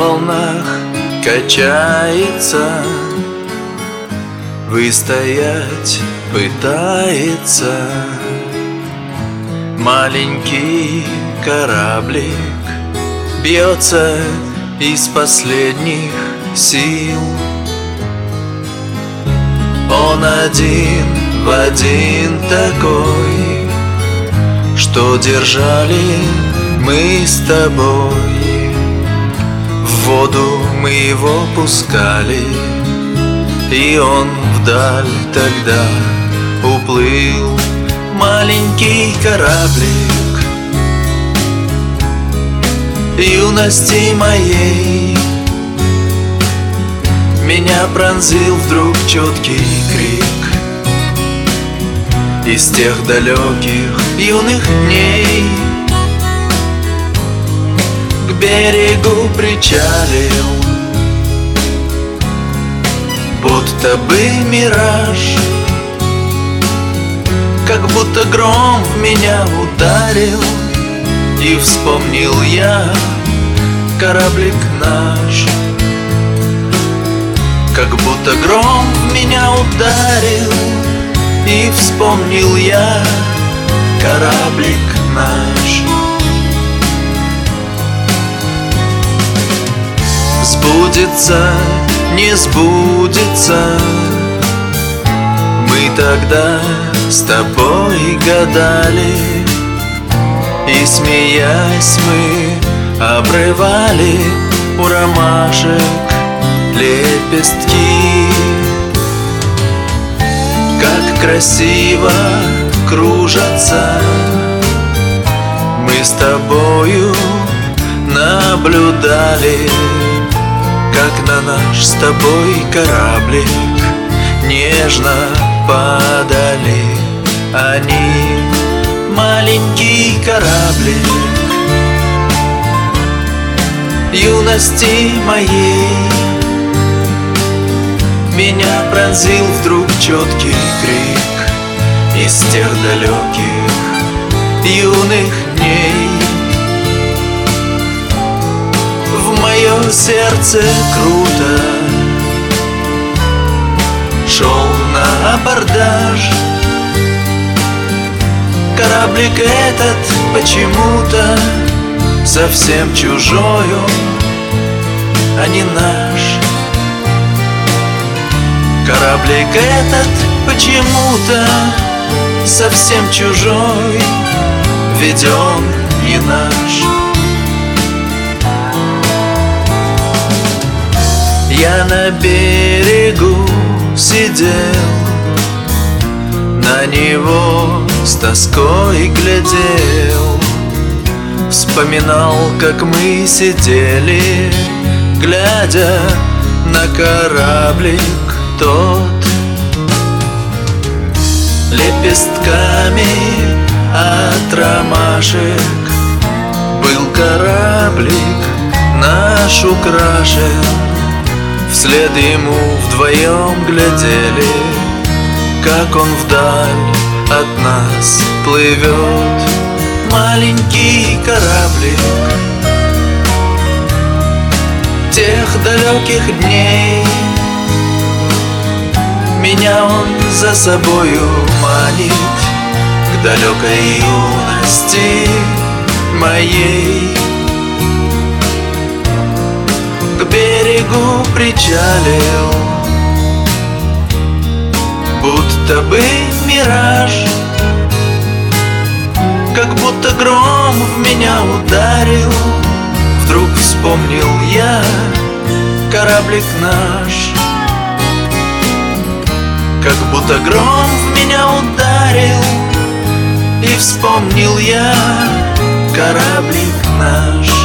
волнах качается, выстоять пытается. Маленький кораблик бьется из последних сил. Он один в один такой, что держали мы с тобой. В воду мы его пускали, и он вдаль тогда уплыл. Маленький кораблик юности моей, меня пронзил вдруг четкий крик. Из тех далеких юных дней к берегу причалил, будто бы мираж, как будто гром в меня ударил. И вспомнил я кораблик наш, как будто гром в меня ударил. И вспомнил я кораблик наш. Сбудется, не сбудется, мы тогда с тобой гадали, и, смеясь, мы обрывали у ромашек лепестки. Как красиво кружатся, мы с тобою наблюдали, как на наш с тобой кораблик нежно падали они. Маленький кораблик юности моей, меня пронзил вдруг четкий крик. Из тех далеких юных дней в мое сердце круто шел на абордаж. Кораблик этот почему-то совсем чужой он, а не наш. Кораблик этот почему-то совсем чужой, ведь он не наш. Я на берегу сидел, на него с тоской глядел, вспоминал, как мы сидели, глядя на кораблик тот. Лепестками от ромашек был кораблик наш украшен. Вслед ему вдвоем глядели, как он вдаль от нас плывет. Маленький кораблик тех далеких дней, меня он за собою манит к далекой юности моей. К берегу причалил, будто бы мираж, как будто гром в меня ударил. Вдруг вспомнил я кораблик наш, как будто гром в меня ударил. И вспомнил я кораблик наш.